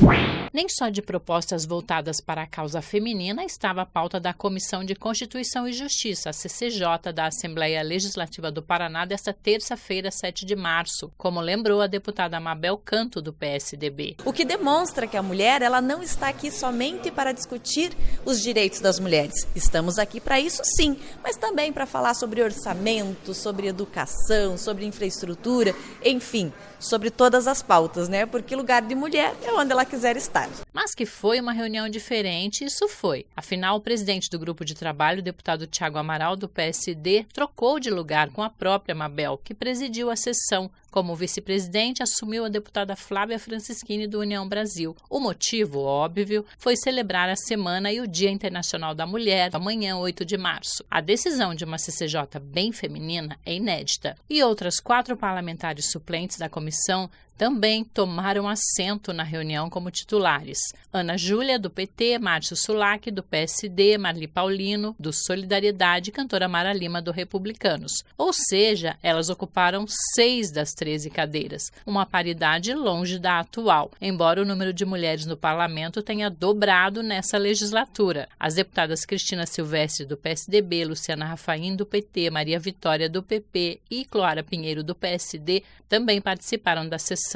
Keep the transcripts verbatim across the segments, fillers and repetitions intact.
Nem só de propostas voltadas para a causa feminina estava a pauta da Comissão de Constituição e Justiça, a C C J, da Assembleia Legislativa do Paraná, desta terça-feira, sete de março, como lembrou a deputada Mabel Canto, do P S D B. O que demonstra que a mulher ela não está aqui somente para discutir os direitos das mulheres. Estamos aqui para isso sim, mas também para falar sobre orçamento, sobre educação, sobre infraestrutura, enfim, sobre todas as pautas, né? Porque lugar de mulher é onde ela quiser estar. Mas que foi uma reunião diferente, isso foi. Afinal, o presidente do grupo de trabalho, o deputado Thiago Amaral, do P S D, trocou de lugar com a própria Mabel, que presidiu a sessão. Como vice-presidente, assumiu a deputada Flávia Francischini, do União Brasil. O motivo, óbvio, foi celebrar a Semana e o Dia Internacional da Mulher, amanhã, oito de março. A decisão de uma C C J bem feminina é inédita. E outras quatro parlamentares suplentes da comissão também tomaram assento na reunião como titulares. Ana Júlia, do P T, Márcio Sulac, do P S D, Marli Paulino, do Solidariedade e cantora Mara Lima, do Republicanos. Ou seja, elas ocuparam seis das treze cadeiras, uma paridade longe da atual, embora o número de mulheres no parlamento tenha dobrado nessa legislatura. As deputadas Cristina Silvestre, do P S D B, Luciana Rafaim, do P T, Maria Vitória, do P P e Cloara Pinheiro, do P S D, também participaram da sessão.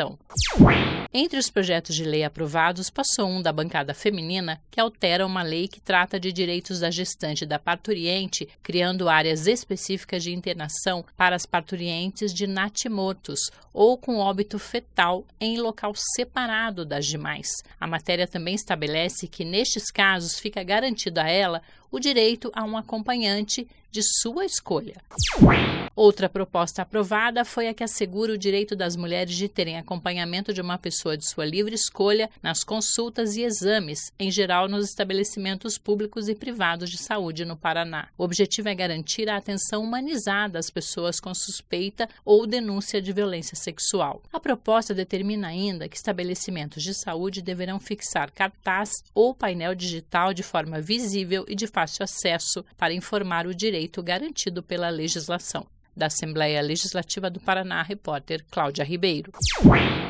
Entre os projetos de lei aprovados, passou um da bancada feminina que altera uma lei que trata de direitos da gestante e da parturiente, criando áreas específicas de internação para as parturientes de natimortos ou com óbito fetal em local separado das demais. A matéria também estabelece que, nestes casos, fica garantido a ela o direito a um acompanhante de sua escolha. Outra proposta aprovada foi a que assegura o direito das mulheres de terem acompanhamento de uma pessoa de sua livre escolha nas consultas e exames, em geral nos estabelecimentos públicos e privados de saúde no Paraná. O objetivo é garantir a atenção humanizada às pessoas com suspeita ou denúncia de violência sexual. A proposta determina ainda que estabelecimentos de saúde deverão fixar cartaz ou painel digital de forma visível e de fácil acesso para informar o direito garantido pela legislação. Da Assembleia Legislativa do Paraná, repórter Cláudia Ribeiro.